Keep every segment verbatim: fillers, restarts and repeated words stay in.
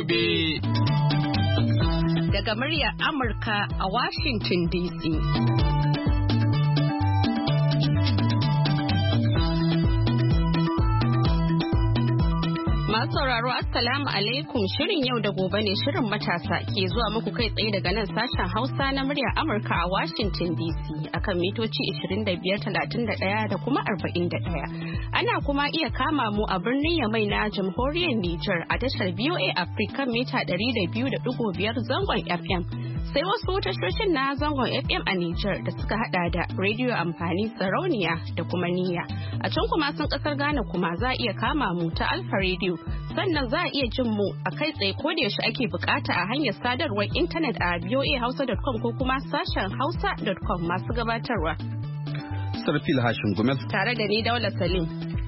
gobe. Daga muryar Amurka a Washington D C. Masu sauraro Assalamu alaikum, shirin yau da gobe ne shirin matasa ke zuwa muku kai tsaye daga nan sashen Hausa na muryar Amurka a Washington D C akan mitoci ishirin da biyar, talatin da ɗaya da kuma arba'in da ɗaya. Ana kuma iya kama mu a birnin Yamai na Jamhuriyar Nijar a tashar V O A Africa mita ɗari da biyu da ɗigo biyar zangon F M. Sai wasu tashoshin na zangon F M a Nijar da suka hada da rediyo amfani sarauniya da kuma niyya. A can kuma sun kasar Ghana kuma za a iya kama mu ta Alfa Radio. Sannan za a iya jin mu a kai tsaye ko da yaushe ake bukata a hanyar sadarwar intanet a voa hausa dot com ko kuma sashen hausa dot com masu gabatarwa. Sarfil Hashin Gumel. Tare da ni Daula Salim.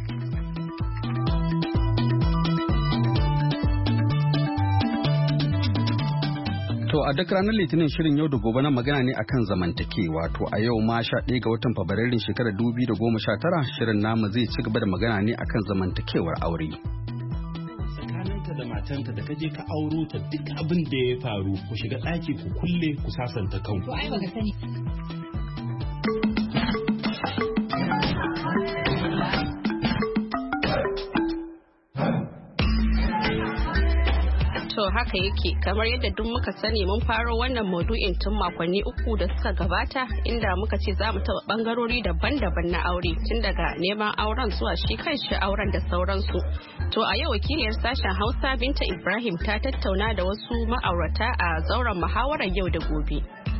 To a duk ranar Litinin shirin yau da gobe na magana ne akan zamantakewa. To a yau ma sha ɗaya ga watan Fabrairun shekarar dubu biyu da goma sha tara shirin namu zai ci gaba da magana ne akan zamantakewar aure. Tsakaninka da matanka da kaje ka auro ta duk abin da ya faru ku shiga ɗaki ku kulle ku sasanta kanku. To ai baka sani. To haka yake kamar yadda duk muka sani mun faro wannan maudu'in tun makonni uku da suka gabata inda muka ce za mu taɓa ɓangarori daban-daban na aure tun daga neman auren zuwa shi kanshi auren da sauransu. To a yau wakiliyar sashen Hausa Binta Ibrahim ta tattauna da wasu ma'aurata a zauren muhawarar yau da gobe.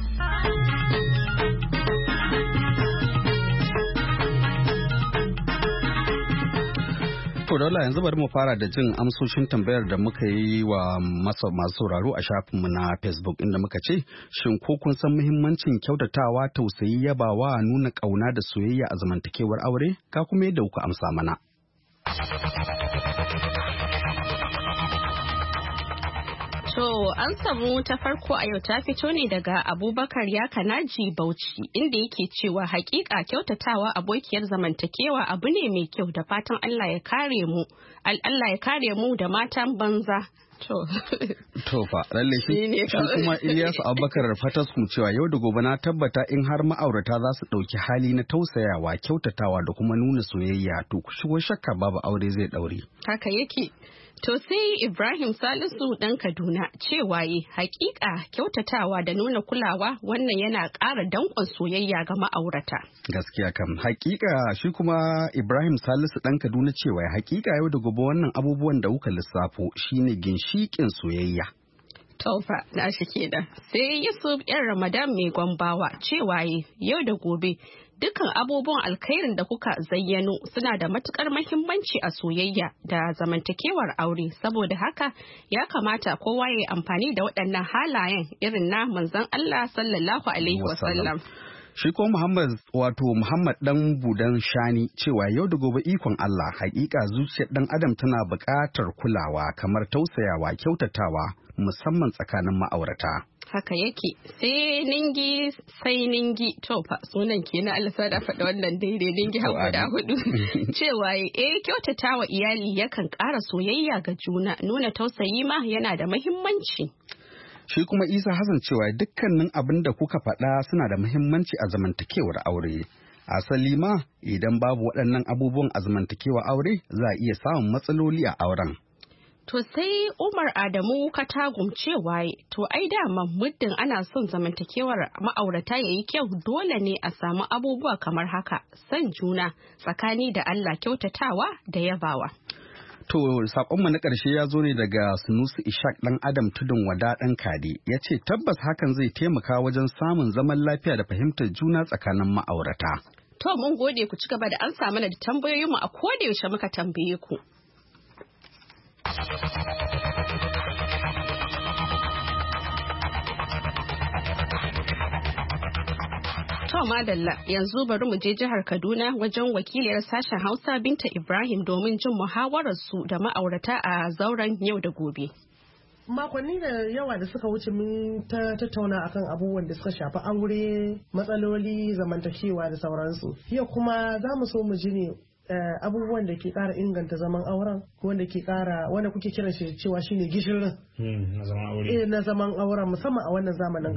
To da yanzu bari mu fara da jin amsoshin tambayar da muka yi wa masu sauraro a shafinmu na Facebook inda muka ce shin ko kun san muhimmancin kyautatawa, tausayi, yabawa, nuna kauna da soyayya a zamantakewar aure? Ka kuma yadda kuka amsa mana. To an samu ta farko a yau ta fito ne daga Abubakar Yakanaji Bauchi inda yake cewa hakika kyautatawa abokiyar zamantakewa abu ne mai kyau da fatan Allah ya kare mu Allah ya kare mu da matan banza. To to fa lalle shi kuma Ilyasu Abubakar Fataskum cewa yau da gobe na tabbata in har ma'aurata za su dauki hali na tausayawa, kyautatawa da kuma nuna soyayya to shigo shakka babu aure zai daure. Haka yake. To sai Ibrahim Salisu ɗan Kaduna cewa yi hakika kyautatawa da nuna kulawa wannan yana ƙara danƙon soyayya ga ma'aurata. Gaskiya kam hakika shi kuma Ibrahim Salisu ɗan Kaduna cewa hakika yau da gobe wannan abubuwan da kuka lissafo shine ginshiƙin soyayya. Taufa na shi kenan. Sai Yusuf ‘yan Ramadan mai gwambawa cewa yi yau da gobe dukkan abubuwan alkhairin da kuka zayyano suna da matukar mahimmanci a soyayya da zamantakewar aure saboda haka ya kamata kowa ya yi amfani da waɗannan halayen irin na manzon Allah sallallahu alaihi wasallam. Shi ko Muhammad wato Muhammad dan Budan Shani cewa yau da gobe ikon Allah hakika zuciyar dan adam tana buƙatar kulawa kamar tausayawa, kyautatawa musamman tsakanin ma'aurata. Haka yake sai ningi sai ningi to fa sunan kenan Allah sa da faɗa wannan daidai ningi har guda hudu cewa eh kyautatawa iyali yakan ƙara soyayya ga juna nuna tausayi ma yana da muhimmanci. Shi kuma Isa Hassan cewa dukkanin abin da kuka faɗa suna da muhimmanci a zamantakewar aure. Asali ma idan babu waɗannan abubuwan a zamantakewar aure za a iya samun matsaloli a auren. To sai Umar Adamu Katagum cewa to ai dama muddin ana son zamantakewar ma'aurata yayi kyau dole ne a samu abubuwa kamar haka san juna tsakani da Allah, kyautatawa da yabawa. To sakonmu na ƙarshe ya zo ne daga Sunusi Ishaq ɗan Adam Tudun Wada ɗan Kade ya ce tabbas hakan zai taimaka wajen samun zaman lafiya da fahimtar juna tsakanin ma'aurata. To mun gode ku ci gaba da an samu da tambayoyinmu a koda yaushe muka tambaye ku. To madalla yanzu bari mu je jihar Kaduna wajen wakiliyar sashen Hausa Binta Ibrahim domin jin muhawarar su da ma'aurata a zauren yau da gobe. Makonni da yawa da suka wuce mun ta tattauna akan abubuwan da suka shafi aure, matsaloli, zamantakewa da sauransu. Yau kuma za mu so mu ji ne abubuwan da ke kara inganta zaman auren wanda ke kara wanda kuke kiran shi cewa shine gishirin na zaman aure na zaman auren musamman a wannan zamanin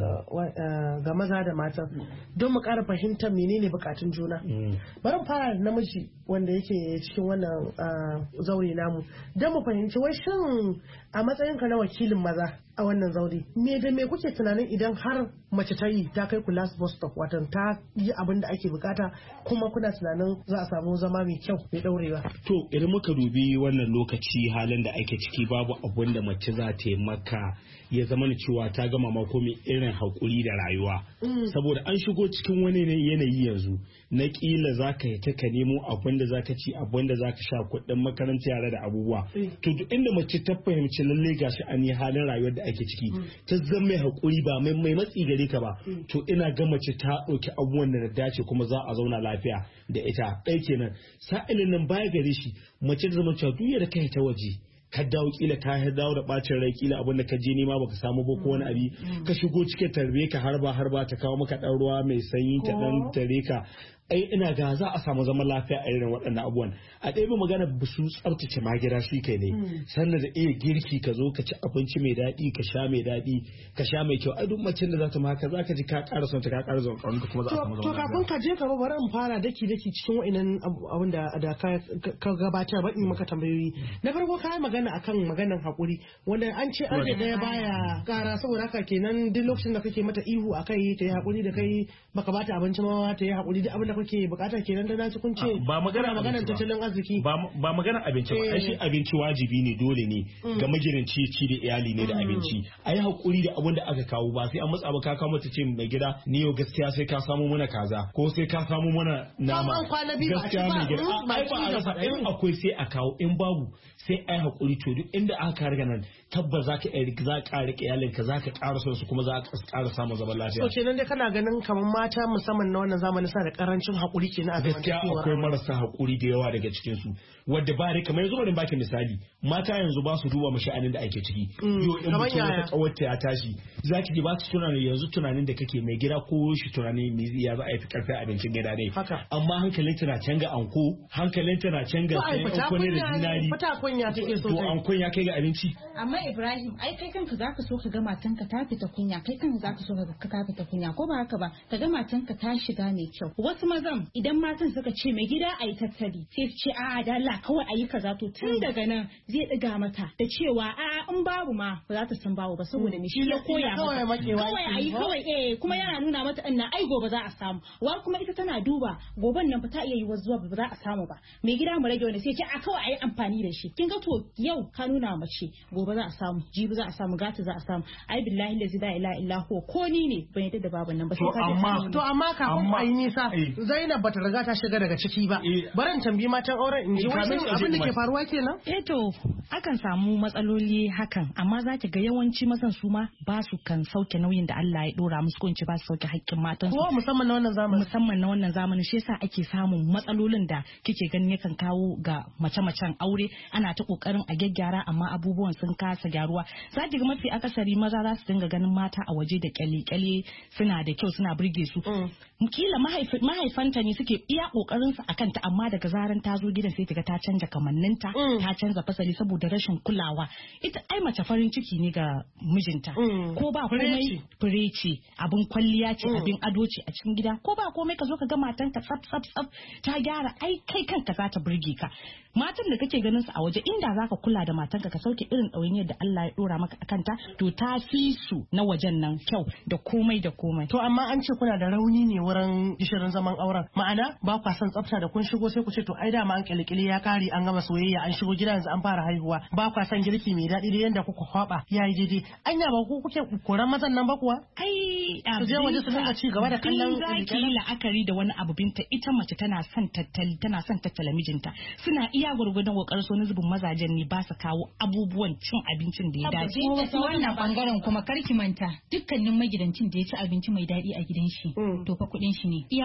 ga maza da mata don mu kara fahimtar menene bukatun juna. Bari fara namiji wanda yake cikin wannan zauri namu don mu fahimci wai shin a matsayinka na wakilin maza a wannan zauri me da me kuke tunanin idan har mace ta yi ta kai ku last bus stop watan ta yi abin da ake bukata kuma kuna tunanin za a samu zama mai kyau mai daurewa. To idan muka dubi wannan lokaci halin da ake ciki babu abun da mace za ta yi maka ya zama cewa ta gama mako mai irin haƙuri da rayuwa. Saboda an shigo cikin wani yanayi yanzu na kila za ka yi ta ka nemo abin da za ka ci abin da za ka sha kuɗin makaranta yara da abubuwa. To duk inda mace ta fahimci lalle gashi an yi halin rayuwar da ake ciki ta zama mai haƙuri ba mai mai matsi gare ka ba to ina ga mace ta ɗauki abubuwan da dace kuma za a zauna lafiya da ita ɗaya kenan sa'ilin nan baya gare shi mace ta zama cewa duk da kai ta waje ka dawo kila ka dawo da bacin rai kila abin da ka je nema baka samu ba ko wani abi ka shigo cikin tarbe ka harba harba ta kawo maka ɗan ruwa mai sanyi ta ɗan tare ka ai ina ga za a samu zaman lafiya a irin waɗannan abubuwan a ɗaya magana ba su tsabtace magira shi kai ne sannan da iya girki ka zo ka ci abinci mai daɗi ka sha mai daɗi ka sha mai kyau ai duk macen da za ta maka za ka ji ka ƙara son ta ka ƙara zon ƙaunar kuma za a samu zaman lafiya. To kafin ka je ka bari in fara daki daki cikin wa'innan abin da da ka gabatar ba in maka tambayoyi na farko ka yi magana akan maganar haƙuri wanda an ce an da ya baya ƙara saboda haka kenan duk lokacin da kake mata ihu akai ta yi haƙuri da kai baka bata abinci ma ta yi haƙuri duk abin da kuke bukata kenan da naci kun ce ba magana maganar tattalin arziki ba ba magana abinci ba ai shi abinci wajibi ne dole ne ga magidanci ci da iyali ne da abinci ai hakuri da abin da aka kawo ba sai an matsa ba ka kawo mata ce mai gida ni yau gaskiya sai ka samu mana kaza ko sai ka samu mana nama gaskiya mai gida ai ba a rasa in akwai sai a kawo in babu sai ai hakuri to duk inda aka riga nan tabbas za ka za ka rike iyalin ka za ka ƙara son su kuma za ka ƙara samun zaman lafiya. To kenan dai kana ganin kamar mata musamman na wannan zamanin sa da karancin hakuri kenan a gaskiya akwai marasa hakuri da yawa daga cikin su wadda ba dai kamar yanzu bari baki misali mata yanzu ba su duba masha'anin da ake ciki yo in mutum wata kawarta ya tashi za ki ba su tunanin yanzu tunanin da kake mai gida ko shi tunani me ya za a yi karfi abincin gida ne amma hankalin tana canza anko hankalin tana canza sai anko ne da dinari fata kunya take so to ankon ya kai ga abinci. Amma Ibrahim ai kai kanka zaka so ka ga matanka ta fita kunya kai kanka zaka so ka ta fita kunya ko ba haka ba ka ga matanka ta shiga mai kyau wasu mazan idan matan suka ce mai gida ayi tattali sai su ce a'a da Allah kawai ayi kaza to tun daga nan zai diga mata da cewa a'a in babu ma ba za ta san babu ba saboda me shi ya koya mata kawai ayi kawai eh kuma yana nuna mata ina ai gobe za a samu wa kuma ita tana duba goben nan fa ta iya yi wa zuwa ba za a samu ba mai gida mu rage wani sai ce a kawai ayi amfani da shi kin ga to yau ka nuna mace gobe za a samu jibi za a samu gata za a samu ai billahi lazi la ilaha illa huwa ko ni ne ban yadda da baban nan ba sai ka amma to amma kafin ai nisa Zainab bata riga ta shiga daga ciki ba baran tambayi matan auren in ji wani abin da ke faruwa kenan eh to akan samu matsaloli hakan amma za ki ga yawanci mazan su ma ba su kan sauke nauyin da Allah ya dora musu ko in ce ba su sauke haƙƙin matan su ko musamman na wannan zamanin musamman na wannan zamanin shi yasa ake samun matsalolin da kike ganin yakan kawo ga mace-macen aure ana ta kokarin a gyaggyara amma abubuwan sun kasa gyaruwa za ki ga mafi akasari maza za su dinga ganin mata a waje da kyale-kyale suna da kyau suna burge su kila mahaifanta ne suke iya kokarin su akan ta amma daga zaran ta zo gidan sai ta ga ta canja kamanninta ta canza fasali saboda rashin kulawa ita ai mace farin ciki ne ga mijinta ko ba komai fure ce abin kwalliya ce abin ado ce a cikin gida ko ba komai ka zo ka ga matanka tsaf tsaf tsaf ta gyara ai kai kanka za ta burge ka matan da kake ganin su a waje inda zaka kula da matanka ka sauke irin ɗawainiyar da Allah ya dora maka akan ta to ta fi su na wajen nan kyau da komai da komai to amma an ce kuna da rauni ne wurin gishirin zaman auren ma'ana ba kwa son tsafta da kun shigo sai ku ce to ai dama an kilikili ya kare an gama soyayya an shigo gida yanzu an fara haihuwa ba kwa son girki mai daɗi da yanda kuka kwaba yayi daidai anya ba ku kuke koran mazan nan ba kuwa ai su je waje su dinga ci gaba da kallon zaki la'akari da wani abu binta ita mace tana son tattali tana son tattala mijinta suna iya gurgurdan kokarin so zubin mazajen ne ba su kawo abubuwan cin abincin da ya dace ta wannan bangaren kuma karki manta dukkanin magidancin da ya ci abinci mai daɗi a gidan shi to fa kuɗin shi ne iya kuɗin ka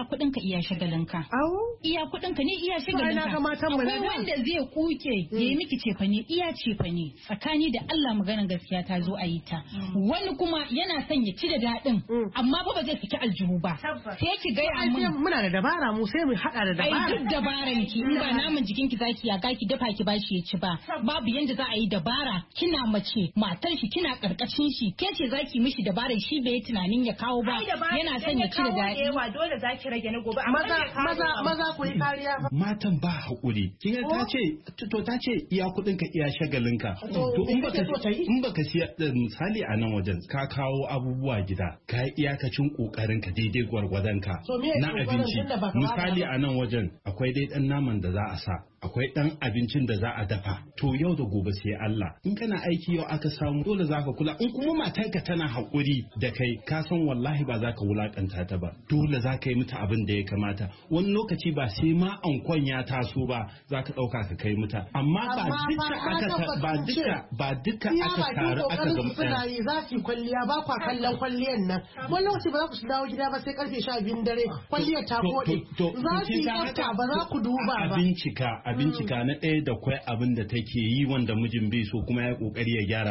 iya shagalinka. Awo? Iya kuɗin ka ne iya shagalinka. Akwai wanda zai kuke ya yi miki cefane iya cefane tsakani da Allah maganar gaskiya ta zo a yi ta. Wani kuma yana son ya ci da daɗin amma ba ba zai saki aljihu ba. Sai ki gaya mun. Muna da dabara mu sai mu haɗa da dabara. Ai duk dabaran ki in ba naman jikin ki zaki ya ki dafa ki bashi ya ci ba. Babu yanda za a yi dabara kina mace matar shi kina karkashin shi ke ce zaki mishi dabaran shi bai tunanin ya kawo ba yana son ya ci da daɗi. Dole zaki rage na gobe. Maza maza maza ku yi kariya. Matan ba haƙuri. Kin ta ce to ta ce iya kuɗin ka iya shagalin ka. To in baka in baka siya misali a nan wajen ka kawo abubuwa gida ka yi iyakacin kokarin ka daidai gwargwadon ka na abinci. Misali a nan wajen akwai dai dan naman da za a sa akwai dan abincin da za a dafa to yau da gobe sai Allah in kana aiki yau aka samu dole zaka kula in kuma matarka tana haƙuri da kai ka san wallahi ba za ka wulakanta ta ba dole za ka yi mata abin da ya kamata wani lokaci ba sai ma ankon ya taso ba za ka ɗauka ka kai mata amma ba duka aka ba duka ba duka aka taru aka ga suna yi za su kwalliya ba kwa kallon kwalliyan nan wani lokaci ba za ku dawo gida ba sai karfe sha biyun dare kwalliyar ta koɗe za su yi tsafta ba za ku duba ba. A bincika a bincika na ɗaya da kwai abin da take yi wanda mijin bai so kuma ya kokari ya gyara.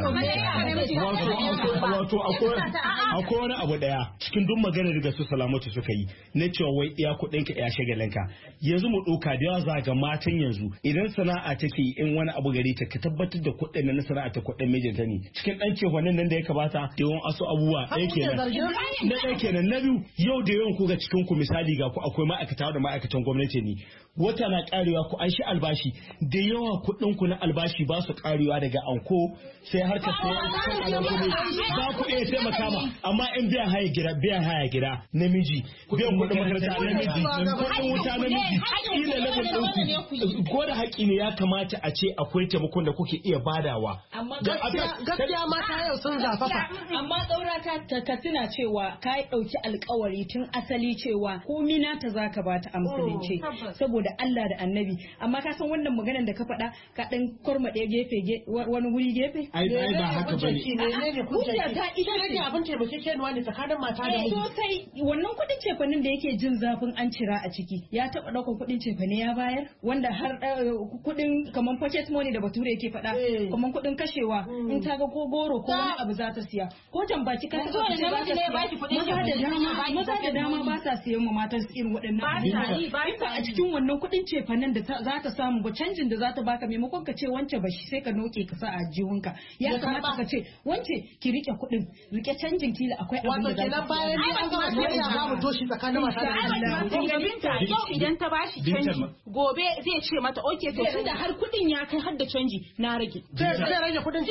Wato akwai wani abu daya cikin duk maganar da su Salamatu suka yi na cewa wai iya kuɗin ka iya shagalinka yanzu mu ɗauka da yawa za ga matan yanzu idan sana'a take in wani abu gari ta ka tabbatar da kuɗin na sana'a ta kuɗin mijinta ne cikin ɗan ce wannan nan da ya kamata da yawan asu abubuwa ɗaya kenan na ɗaya kenan na biyu yau da yawan ku ga cikin ku misali ga ku akwai ma'aikata da ma'aikatan gwamnati ne wata na karewa ku an shi albashi da yawa kuɗin ku na albashi ba su karewa daga anko sai har ka sai za ku iya taimaka ma amma in biyan haya gida biyan haya gida namiji biyan kuɗin makaranta namiji kuɗin wuta namiji kila level ɗin ko da haƙi ne ya kamata a ce akwai taimakon da kuke iya badawa gaskiya mata yau sun zafafa amma tsaura ta ka tuna cewa ka ɗauki alkawari tun asali cewa komi nata zaka bata a musulunci saboda Allah da annabi amma ka san wannan maganar da ka faɗa ka dan kormade gefe wani wuri gefe ai ai ba haka bane hujja ta ita ne abin taimake kenuwa ne tsakanin mata da miji sosai wannan kudin cefanin da yake jin zafin an cira a ciki ya taba daukar kudin cefane ya bayar wanda har kudin kaman pocket money da bature yake faɗa kaman kudin kashewa in ta ga ko goro ko wani abu za ta siya ko jambaki ka so da namiji ne ba ki kudin cefane maza da dama ba sa siyan ma matan irin waɗannan ba a cikin wannan kuɗin cefanen da za ta samu ba canjin da za ta baka maimakon ka ce wance ba shi sai ka noke ka sa a jiwunka ya kamata ka ce wance ki rike kuɗin rike canjin kila akwai abin da za ka bayan ni an gama da ya za mu toshi tsakanin mata da miji yau idan ta bashi canji gobe zai ce mata oke to tunda har kuɗin ya kai har da canji na rage zai rage kuɗin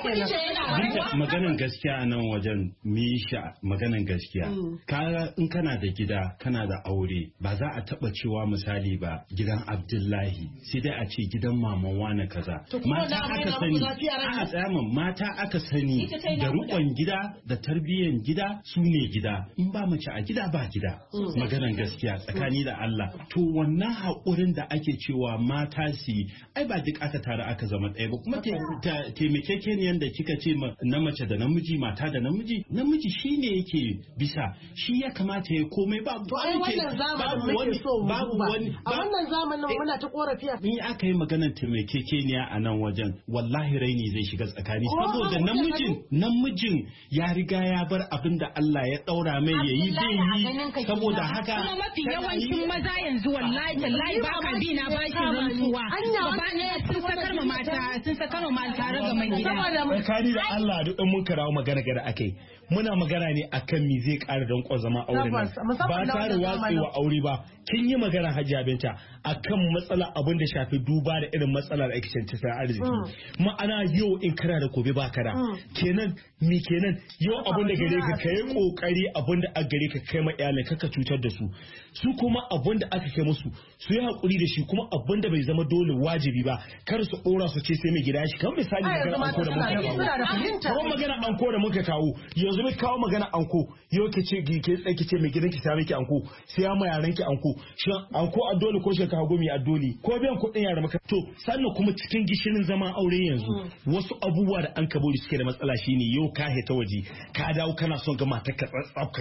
cefanen maganan gaskiya a nan wajen misha maganan gaskiya ka in kana da gida kana da aure ba za a taba cewa misali ba gidan Abdullahi sai dai a ce gidan maman wane kaza mata aka sani a tsayaman mata aka sani da rukon gida da tarbiyyan gida su ne gida in ba mace a gida ba gida maganan gaskiya tsakani da Allah to wannan haƙurin da ake cewa mata su yi ai ba duk aka tare aka zama ɗaya ba kuma taimakekeniyan da kika ce na mace da namiji mata da namiji namiji shine yake bisa shi ya kamata ya komai babu wani babu wani a wannan zamanin muna ta korafi in aka yi maganar taimakekeniya a nan wajen wallahi raini zai shiga tsakani saboda namijin namijin ya riga ya bar abin da Allah ya daura mai yayi zai yi saboda haka kuma mafi yawancin maza yanzu wallahi tallahi ba ka bi na ba shi rantsuwa gaba ne sun sakar ma mata sun sakar ma mata raga mai gida tsakani da Allah duk mun karawo magana gada akai muna magana ne akan me zai ƙara don zama aure nan ba tare watsewa aure ba kin yi magana Hajiya Binta akan matsala abin da shafi duba da irin matsalar ake tattalin arziki ma'ana yau in kana da gobe ba kana kenan me kenan yau abin da gare ka kai kokari abin da aka gare ka kai ma iyalai kaka cutar da su su kuma abin da aka kai musu su yi hakuri da shi kuma abin da bai zama dole wajibi ba kar su dora su ce sai mai gida shi kan misali magana anko da muka kawo ko magana anko da muka kawo yanzu mai kawo magana anko yau ke ce ke tsaki ce mai gidanki sai miki anko sai ya ma yaran ki anko shin anko a dole ko shekara goma a dole ko biyan kuɗin yara maka to sannan kuma cikin gishirin zaman aure yanzu wasu abubuwa da an kabori suke da matsala shine yau ka heta waje ka dawo kana son ga matar ka tsatsaf kai gida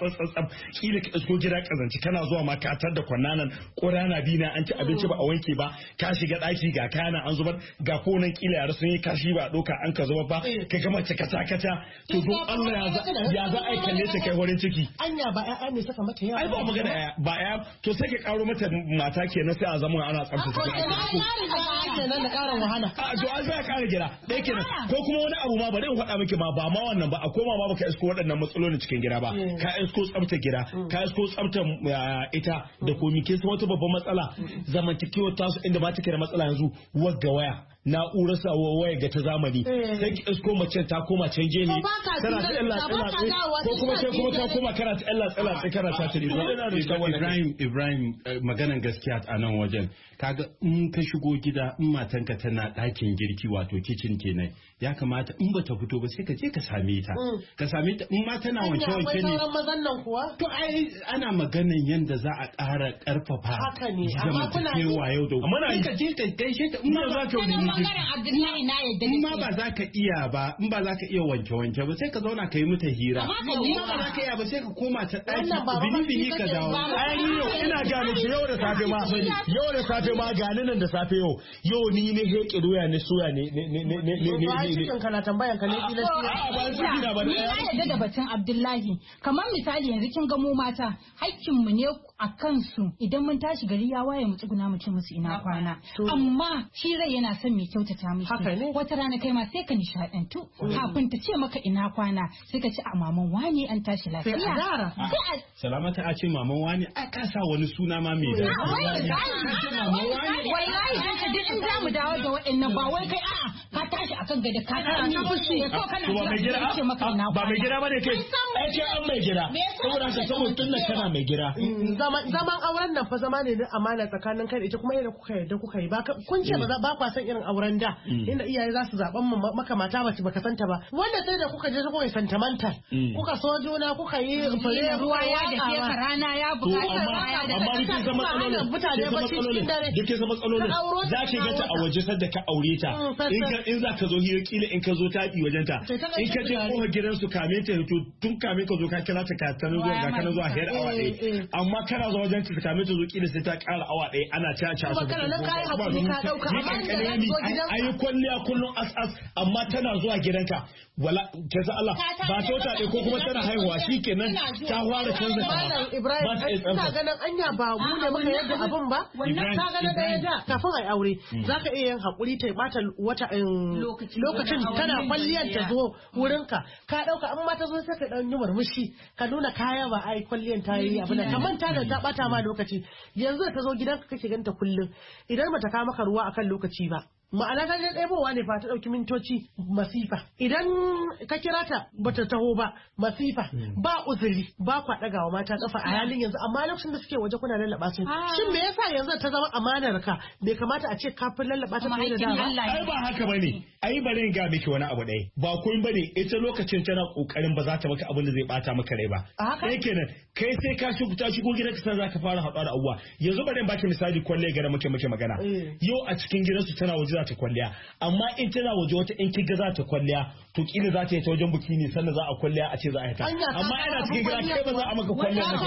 tsaf kila ka isko gida kazanci kana zuwa ma ka tar da kwannanan ƙorana bina an ci abinci ba a wanke ba ka shiga daki ga kana an zubar ga konan kila yara sun yi kashi ba a doka an ka zubar ba ka gama kata kata to don Allah ya za a kalle ta kai wurin ciki anya ba ƴaƴa ne saka mata yawa ai ba magana ba ƴaƴa to sai ka karo mata mata kenan sai a zama ana tsaftace kenan da ƙarin wahala a to an za ka ƙara gida dai kenan ko kuma wani abu ma bari in faɗa miki ma ba ma wannan ba a koma ma baka isko waɗannan matsalolin cikin gida ba ka isko tsafta gida ka isko tsafta ita da komi kin san wata babban matsala zamantakewar tasu inda ba take da matsala yanzu wagga waya na'urar sa waya ga ta zamani sai ki isko mace ta koma can gehe tana ta illa tsala ko kuma sai kuma ta koma kana ta illa tsala sai kana ta tare Ibrahim Ibrahim maganan gaskiya a nan wajen kaga in ka shigo gida in matanka tana ɗakin girki wato kitchen kenan ya kamata in bata fito ba sai ka je ka same ta ka same ta in ma tana wanke wanke ne to ai ana maganan yanda za a ƙara ƙarfafa zamantakewa yau da gobe ka je ka gaishe ta in ma za ka in ma ba za ka iya ba in ba za ka iya wanke wanke ba sai ka zauna ka yi mata hira in ma ba za ka iya ba sai ka koma ta ɗaki bini bini ka dawo ai yau ina ga miki yau da safe ma yau da safe ma ga nan da safe yau yau ni ne heke doya ne soya ne ne ne ne ne ne cikin kana tambayan ka ne ila ba su gina ba ni na yadda da batun Abdullahi kamar misali yanzu kin ga mu mata hakkin mu ne a kansu idan mun tashi gari ya waye mu tsuguna mu ce musu ina kwana amma shi rai yana son mai kyautata mishi wata rana kai ma sai ka nishadantu kafin ta ce maka ina kwana sai ka ci a maman wani an tashi lafiya sai salamata a ce maman wani a ka sa wani suna ma mai da wallahi dan ka duk in za mu dawo da waɗannan ba wai kai a'a ka tashi akan gada ka kana fushi ko kana ba mai gida ba mai gida bane kai ai ce an mai gida saboda ka saboda tunna kana mai gida zaman auren nan fa zama ne na amana tsakanin kai da ita kuma yadda kuka yarda kuka yi ba kun ce ba ba kwa san irin auren da inda iyaye za su zaben maka mata bace baka santa ba wanda sai da kuka je kuka yi santamanta kuka so juna kuka yi fure ruwa ya da ke rana ya buƙata amma duk zama matsalolin mutane ba cikin dare duk zama matsalolin za ki ga ta a waje sadda ka aure ta in ka in za ka zo hira kila in ka zo taɗi wajen ta in ka je kofar gidansu kame ta to tun kame ka zo ka kira ta ka tana zuwa ga kana zuwa hira awa ɗaya amma kana zo wajen ta kame ta zo kila sai ta ƙara awa ɗaya ana ta ca su ayi kwalliya kullum as as amma tana zuwa gidanka wala kaza Allah ba ta wata ɗaya ko kuma tana haihuwa shikenan ta fara canza ta Ibrahim ina ganin anya ba mu ne muka yadda abin ba wannan ka ganin da yadda kafin ai aure zaka iya yin hakuri ta bata wata lokacin tana kwalliyar ta zo wurinka ka dauka amma ta zo sai ka dan yi murmushi ka nuna kaya ba ai kwalliyar ta yi abin ka manta da ta bata ma lokaci yanzu ta zo gidanka kake ganta kullum idan bata ka maka ruwa akan lokaci ba ma'ana ka je ɗebowa ne fa ta ɗauki mintoci masifa idan ka kira ta bata taho ba masifa ba uzuri ba kwa ɗagawa mata kafa a halin yanzu amma lokacin da suke waje kuna lallaba su shin me yasa yanzu ta zama amanar ka bai kamata a ce kafin lallaba ta fiye da da ai ba haka bane ai bari in ga miki wani abu ɗaya ba kun bane ita lokacin tana kokarin ba za ta maka abin da zai bata maka rai ba sai kenan kai sai ka shigo ta shigo gidanka sai zaka fara haɗuwa da abuwa yanzu bari in baki misali kwalle gara muke muke magana yau a cikin gidansu tana waje za ta kwalliya amma in tana waje wata in kiga za ta kwalliya to kila za ta yi ta wajen buki ne sannan za a kwalliya a ce za a yi ta amma ina cikin gida kai ba za a maka kwalliya na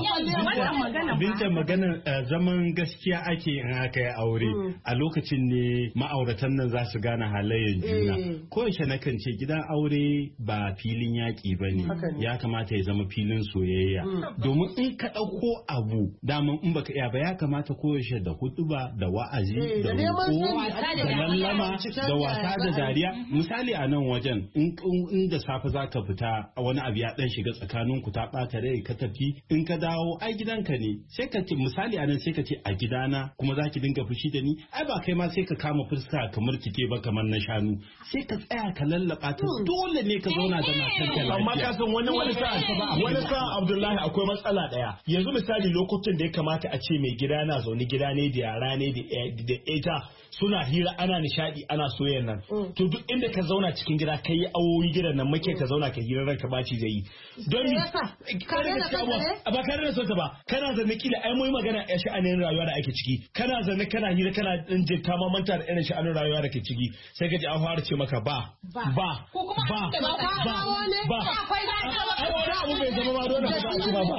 ka ba binta magana zaman gaskiya ake in aka yi aure a lokacin ne ma'auratan nan za su gane halayen juna ko yaushe na kan ce gidan aure ba filin yaƙi ba ne ya kamata ya zama filin soyayya domin in ka ɗauko abu daman in baka iya ba ya kamata ko yaushe da hutuba da wa'azi da roƙo da lallama da wasa da dariya misali a nan wajen in da safe za ka fita wani abu ya dan shiga tsakanin ku ta ɓata rai ka tafi in ka dawo ai gidanka ne sai ka ce misali a nan sai ka ce a gidana kuma za ki dinga fushi da ni ai ba kai ma sai ka kama fuska kamar kike ba kamar na shanu sai ka tsaya ka lallaba ta dole ne ka zauna da matar ka lafiya amma ka san wani wani sa'a wani sa'a Abdullahi akwai matsala daya yanzu misali lokutan da ya kamata a ce mai gida na zaune gida ne da yara ne da ita suna hira ana nishadi ana soyayya nan to duk inda ka zauna cikin gida kai yi awoyi gidan nan muke ka zauna ka hirar ranka baci zai yi don ni ba ka da sonta ba kana zanne kila ai mu magana ya sha'anin rayuwa da ake ciki kana zanne kana hira kana din je ka mamanta da irin sha'anin rayuwa da ke ciki sai ka ji an fara ce maka ba ba ba ba ba ba ai wani abu bai zama ma dole ka ci ba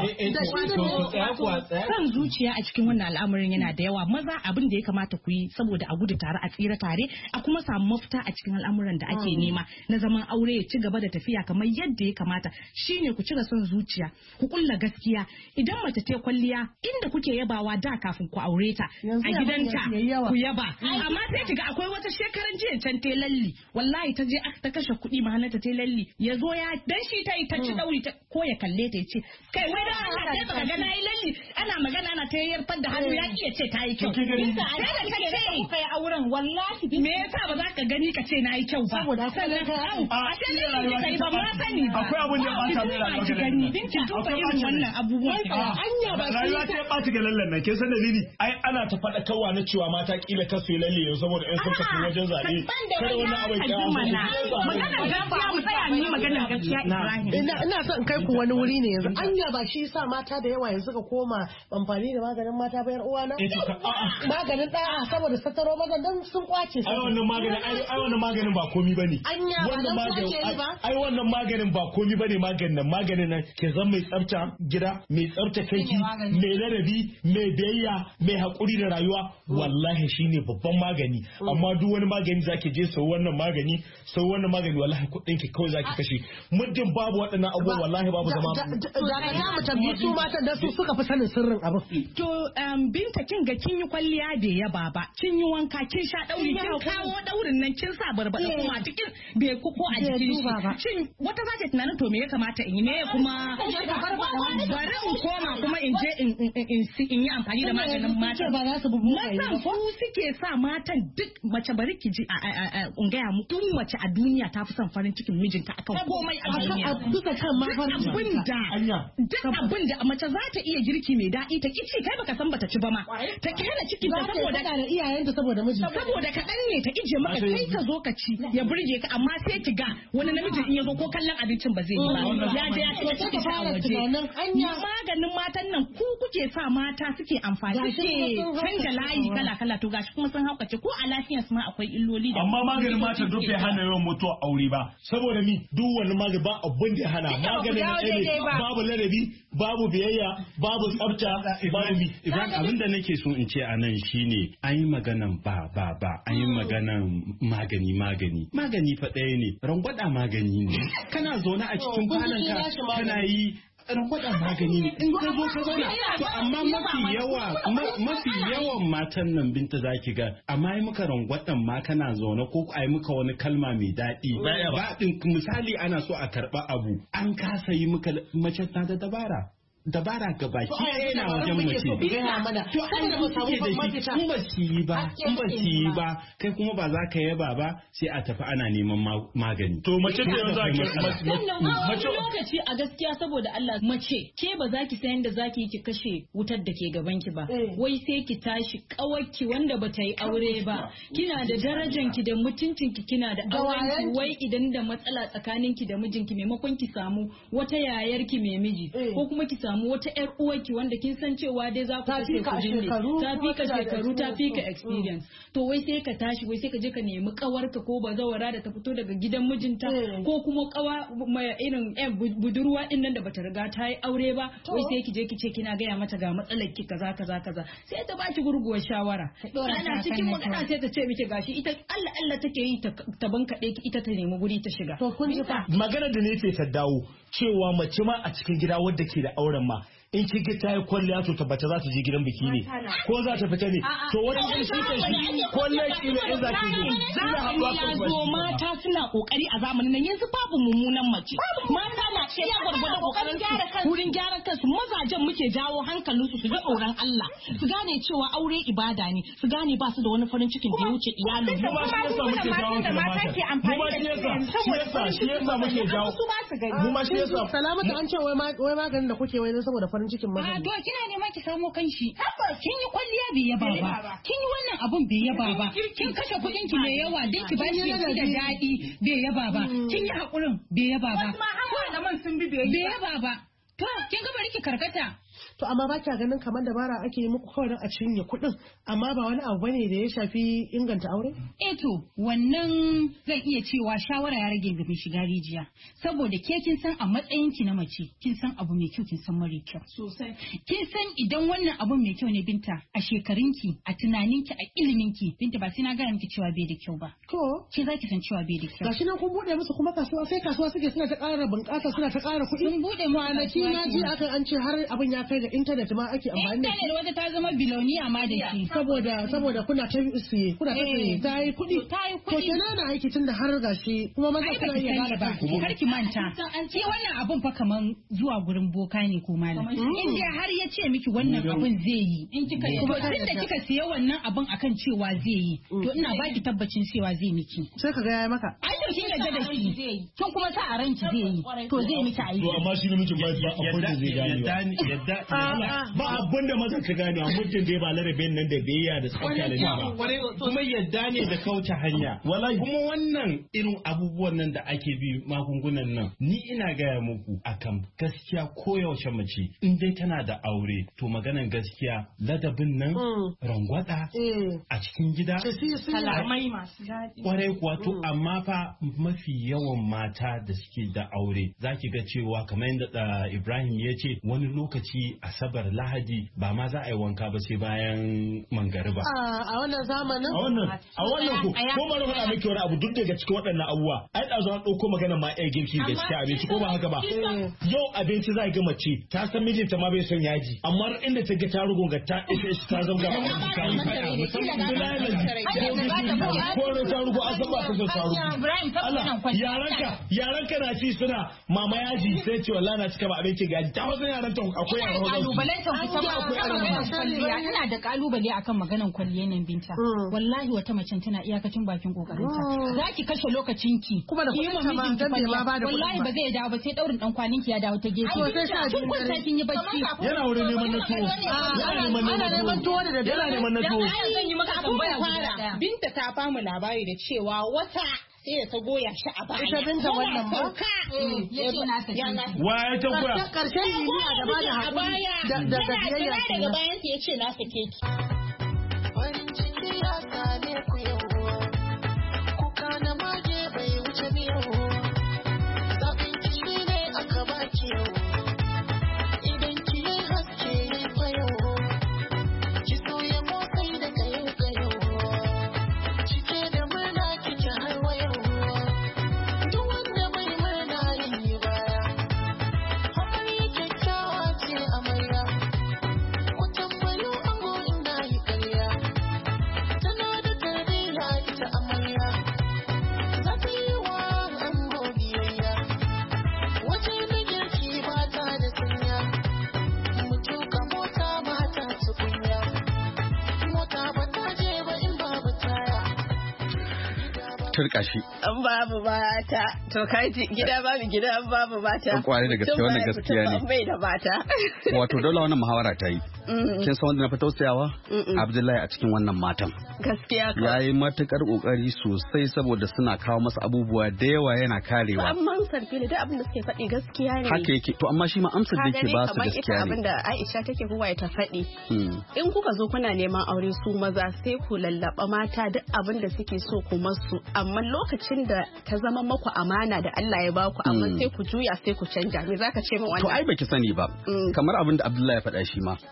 ba kan zuciya a cikin wannan al'amarin yana da yawa maza abin da ya kamata ku yi saboda a gudu tare a tsira tare a kuma samu mafita a cikin al'amuran da ake nema na zaman aure ya ci gaba da tafiya kamar yadda ya kamata shine ku cire son zuciya ku kulla gaskiya idan mace ta kwalliya inda kuke yabawa da kafin ku aure ta a gidanta ku yaba amma sai kiga akwai wata shekaran jiya can ta lalli wallahi ta je ta kashe kuɗi mahallata ta lalli ya zo ya dan shi ta yi ta ci dauri ko ya kalle ta ya ce kai wai da Allah ka ga nayi lalli ana magana ana ta yarfar da hannu ya iya ce ta yi kyau inda a da kake da kuka yi auren wallahi me yasa ba za ka gani ka ce na yi kyau ba saboda sannan ka a sai ne kai ba ma sani ba akwai abun da ba ta mai rayuwa gani din ki duba irin wannan abubuwan anya ba rayuwa ta ba ta ga lallan nan kin san dalili ai ana ta faɗa kawa na cewa mata kila kasu lalle yau saboda in sun kasu wajen zabe kada wannan abu ya magana gaskiya mu tsaya ni magana gaskiya Ibrahim ina ina son kai ku wani wuri ne yanzu anya ba shi yasa mata da yawa yanzu ka koma amfani da maganin mata bayar uwana maganin da'a saboda sataro mazan dan sun kwace ai wannan maganin ai wannan maganin ba komi bane wannan maganin ai wannan maganin ba komi bane maganin nan maganin nan ke zan mai tsafta gida mai tsafta kanki mai ladabi mai biyayya mai hakuri da rayuwa wallahi shine babban magani amma duk wani magani zaki je sau wannan magani sau wannan magani wallahi kudin ki kawai zaki kashe muddin babu waɗannan abubuwa wallahi babu zama da ya mu tambayi su mata da su suka fi sanin sirrin abin to binta kin ga kin yi kwalliya da ya baba kin yi wanka kin sha dauri kin kawo daurin nan kin sa barbada kuma cikin bai kuko a jikin shi shin wata za ta tunanin to me ya kamata in yi me kuma bari in koma kuma in je in yi amfani da maganin mata matan su suke sa matan duk mace bari ki ji in gaya mu duk mace a duniya ta fi son farin cikin mijinta akan komai a duniya duka kan ma farin abin da duk abin da mace za ta iya girki mai daɗi ta kici kai baka san bata ci ba ma ta kena ciki ta saboda da iyayenta saboda miji saboda kaɗan ne ta ije maka kai ka zo ka ci ya burge ka amma sai ki ga wani namiji in ya zo ko kallon abincin ba zai yi ba ya je ya ci ciki ta waje maganin matan nan ku kuke sa mata suke amfani suke canja layi kala kala to gashi kuma sun haukace ko a lafiyar su ma akwai illoli da amma maganin mata duk bai hana yawan mutuwa aure ba saboda ni duk wani magani ba abin da ya hana maganin ne babu ladabi babu biyayya babu tsafta babu mi idan abin da nake so in ce a nan shine an yi maganan ba ba ba an yi maganan magani magani magani fa ɗaya ne rangwada magani ne kana zaune a cikin kwalanka kana yi rangwada magani ne in ka zo ka zauna to amma mafi yawa mafi yawan matan nan binta zaki ga amma yi muka rangwadan ma kana zaune ko ai muka wani kalma mai daɗi ba din misali ana so a karɓa abu an kasa yi muka mace ta da dabara dabara ga baki ɗaya na wajen mace to an da suke da shi in ba su yi ba in ba su yi ba kai kuma ba za ka yaba ba sai a tafi ana neman magani to mace da yanzu ake mace lokaci a gaskiya saboda Allah mace ke ba za ki san yadda za ki yi ki kashe wutar da ke gaban ki ba wai sai ki tashi kawarki wanda ba ta yi aure ba kina da darajan ki da mutuncin ki kina da auren wai idan da matsala tsakanin ki da mijinki maimakon ki samu wata yayar ki mai miji ko kuma ki samu samu wata yar uwarki wanda kin san cewa dai za ku kashe kuɗi ne ta fi ka shekaru ta fi ka experience to wai sai ka tashi wai sai ka je ka nemi kawarka ko bazawara da ta fito daga gidan mijinta ko kuma kawa mai irin yan budurwa din nan da bata riga ta yi aure ba wai sai ki je ki ce kina gaya mata ga matsalar ki kaza kaza kaza sai ta baki gurguwar shawara ana cikin magana sai ta ce miki gashi ita Allah Allah take yi ta bankaɗe ki ita ta nemi guri ta shiga to kun ji fa magana da ne sai ta dawo cewa mace ma a cikin gida wadda ke da auren ma in ki ga tayi kwalliya to tabbata za ta je gidan biki ne ko za ta fita ne to wani in shi ta shi kwalliya ki ne in za ki je ina haɗuwa kan zo mata suna kokari a zamanin nan yanzu babu mummunan mace mata na ce ya gwargwado kokarin su wurin gyaran kansu mazajen muke jawo hankalin su su ji tsoron Allah su gane cewa aure ibada ne su gane ba su da wani farin cikin da ya wuce iyalin mu ba shi yasa muke jawo da mata mu ba shi yasa shi yasa shi yasa muke jawo mu ma shi yasa salamatu an ce wai maganin da kuke wai saboda farin cikin mazan. To kina neman ki samo kanshi. Kin yi kwalliya bai yaba ba. Kin yi wannan abun bai yaba ba. Kin kashe kuɗin ki mai yawa dan ki bashi da daɗi bai yaba ba. Kin yi hakurin bai yaba ba. Wasu ma har malaman sun bi bai yaba ba. To kin ga bari ki karkata. To amma ba kya ganin kamar dabara ake yi muku kawai don a cinye kuɗin amma ba wani abu bane da ya shafi inganta aure? Eh to wannan zan iya cewa shawara ya rage gaban shiga rijiya saboda ke kin san a matsayin ki na mace kin san abu mai kyau kin san mara kyau sosai. Kin san idan wannan abu mai kyau ne Binta a shekarunki a tunaninki a iliminki Binta ba sai na gaya miki cewa bai da kyau ba. To ke za ki san cewa bai da kyau. Gashi nan kun bude musu kuma kasuwa sai kasuwa suke suna ta ƙara bunƙasa suna ta ƙara kuɗi. Sun bude mu kwanaki na ji akan an ce har abin ya kai ga intanet ma ake amfani da shi. Intanet wata ta zama biloniya ma da shi. Saboda saboda kuna ta siye kuna ta siye ta yi kuɗi. Ta yi kuɗi. To kenan na aiki tun da har gashi kuma maza suna iya gane ba. Kar ki manta. Ki wannan abun fa kaman zuwa gurin boka ne ko malam. In dai har ya ce miki wannan abun zai yi. In kika yi kuma tunda kika siya wannan abun akan cewa zai yi. To ina baki tabbacin cewa zai miki. Sai ka ga yayi maka. Ai to kin yarda da shi. Kin kuma sa a ranki zai yi. To zai miki aiki. To amma shi ne miki ba abun da zai gane ba. Yadda ba abun da maza ka gane a muddin da ba larabe nan da biyayya da tsafta da ba. Kuma yadda ne da kauce hanya. Kuma wannan irin abubuwan nan da ake bi magungunan nan ni ina gaya muku akan gaskiya koyaushe mace in dai tana da aure to maganan gaskiya ladabin nan rangwada a cikin gida kalamai masu daɗi. Kwarai kuwa to amma fa mafi yawan mata da suke da aure zaki ga cewa kamar yadda Ibrahim ya ce wani lokaci asabar lahadi ba ma za a yi wanka ba sai bayan mangariba. A wannan zamanin? A wannan a wannan ko ko ma na faɗa miki wani abu duk daga cikin waɗannan abubuwa ai da zuwa ɗauko magana ma ɗaya girki da cikin abinci ko ba haka ba. Yau abinci za ga mace ta san mijinta ma bai son yaji amma inda ta ga ta rugunga ta ita ta zanga ba ta yi faɗa ko ne ta rugo an san ba ta son ta rugo. Yaranka yaranka na ci suna mama yaji sai ce wallahi na cika ba abinci ga yaji ta wasu yaran ta akwai yaran wasu. Kalubalantar ku ta ba kwalliya ina da kalubale akan maganan kwalliya nan Binta. Wallahi wata macen tana iyakacin bakin kokarinta. Zaki kashe lokacin ki. Kuma da kuɗin ma dan bai ma ba da wallahi ba zai dawo ba sai daurin dan kwanin ki ya dawo ta gefe. Kin kwanta kin yi bacci. Yana wurin neman na tuwo. Yana neman tuwo da dare. Yana neman na tuwo. Zan yi maka tambaya fara. Binta ta famu labari da cewa wata sai da ta goya shi a baya. Ita Binta wannan ba. Wa ya ta goya? Karshen duniya da ba da haƙuri da da biyayya kenan. Daga bayan ya ce na sake ki. Farin ciki ya same ku yau. Kuka na maje bai wuce biyu. Zaɓin ki ne aka baki yau. Idan ki yi haske yi fa yau. Ki so ya motsai da kayo kayo. Cike da murna kike har wa yau. Duk wanda mai murna yi baya. Hamari kyakkyawa ce amarya. Ku tambayo ango ina yi karya. Tana da tarbiyya ita amarya. Za ta yi wa ango biyayya. Waje na girki ba ta da kunya. Mu tuka mota ba ta tukunya. Mota ba ta je ba in babu taya. Turka shi. An babu bata. To kai gida babu gida an babu bata. An kware da gaske wannan gaskiya ne. Bai da bata. Wato dole wannan muhawara ta yi. Kin san wanda na fi tausayawa? Abdullahi a cikin wannan matan. Gaskiya ka. Yayi matukar kokari sosai saboda suna kawo masa abubuwa da yawa yana karewa. Amma sarfi ne da abin da suke faɗi gaskiya ne. Haka yake to amma shi ma amsar da yake ba su gaskiya ne. Abin da Aisha take kuwa ta faɗi. In kuka zo kuna neman aure su maza sai ku lallaba mata duk abin da suke so ku masu amma lokacin da ta zama maku amana da Allah ya baku amma sai ku juya sai ku canja me zaka ce min wannan? To ai baki sani ba. Kamar abin da Abdullahi ya faɗa shi ma.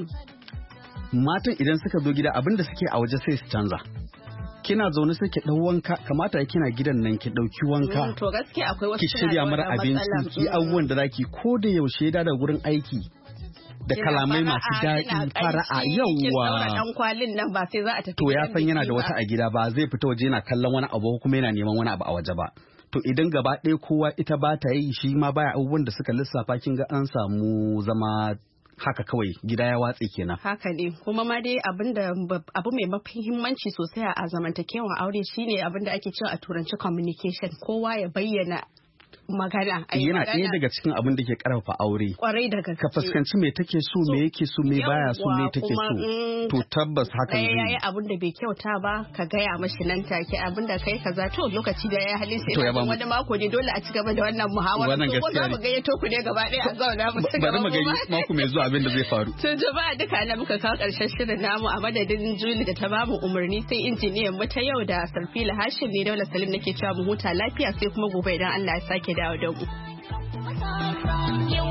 Matan idan suka zo gida abin da suke a waje sai su canza. Kina zaune sai ki dau wanka kamata ya kina gidan nan ki dauki wanka. To gaskiya akwai wasu ki shirya mara abinci ki abubuwan da zaki ko da yaushe da gurin aiki. Da kalamai masu daɗi fara'a yawwa. Dan kwalin nan ba sai za a tafi. To ya san yana da wata a gida ba zai fita waje yana kallon wani abu kuma yana neman wani abu a waje ba. To idan gaba ɗaya kowa ita ba ta yi shi ma baya abubuwan da suka lissafa kin ga an samu zama haka kawai gida ya watse kenan. Haka ne kuma ma dai abinda abu mai muhimmanci sosai a zamantakewan aure shine abinda ake cewa a turanci communication kowa ya bayyana magana. Yana ɗaya daga cikin abin da ke karfafa aure. Kwarai da gaske. Ka fuskanci me take so, me yake so, me baya so, me take so. To tabbas hakan zai. Yayi abin da bai kyauta ba, ka gaya mashi nan take abin da kai kaza to lokaci da ya halin sai wani mako ne dole a ci gaba da wannan muhawara. Wannan gaskiya ne. Ko za mu gayyato ku ne gaba ɗaya a zauna mu ci gaba. Bari mu gayyato mako mai zuwa abin da zai faru. To jama'a duka na muka kawo ƙarshen shirin namu a madadin Julie da ta bamu umarni sai injiniyan mu ta yau da Sarfila Hashim ne Daula Salim nake cewa mu huta lafiya sai kuma gobe idan Allah ya sake dawo da mu.